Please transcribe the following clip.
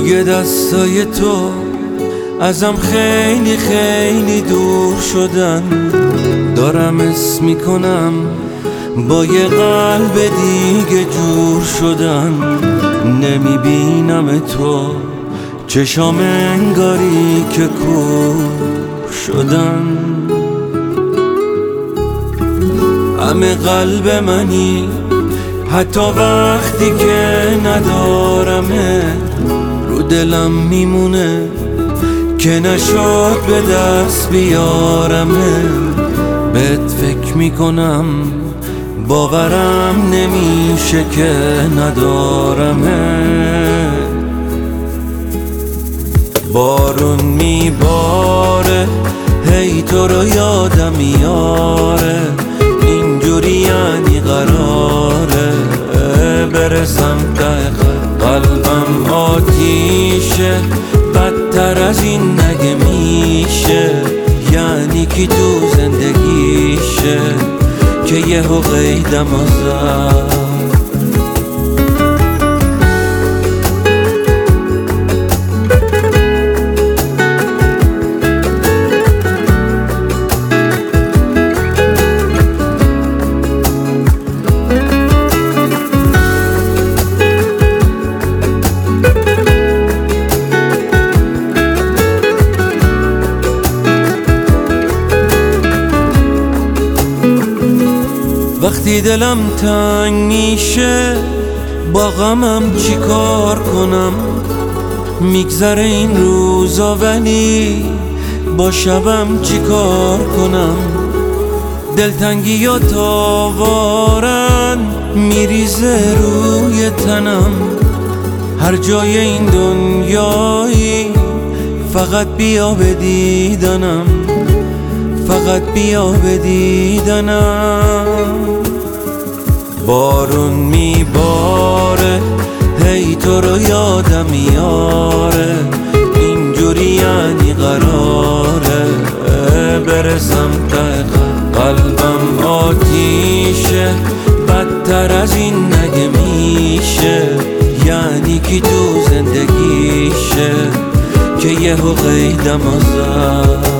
دیگه دستای تو ازم خیلی خیلی دور شدن. دارم اسم میکنم با یه قلب دیگه جور شدن. نمیبینم تو چشام انگاری که کور شدن. همه قلب منی حتی وقتی که ندارمه، رو دلم میمونه که نشد به دست بیارمه. بهت فکر میکنم باورم نمیشه که ندارمه. بارون میباره هی تو رو یادم میاره، اینجوری یعنی قراره برسم ته قلبم آتیشه، بدتر از این نگه میشه. یعنی کی تو زندگیشه که یهو قیدم آزد. وقتی دلم تنگ میشه با غمم چی کار کنم؟ میگذره این روزا ولی با شبم چی کار کنم؟ دلتنگی و تاوارن میریزه روی تنم. هر جای این دنیایی فقط بیا به دیدنم، فقط بیا به دیدنم. بارون میباره هی تو رو یادم میاره، اینجوری یعنی قراره برسم ته قلبم آتیشه، بدتر از این نگه میشه. یعنی کی تو زندگیشه که یهو قیدم آزد.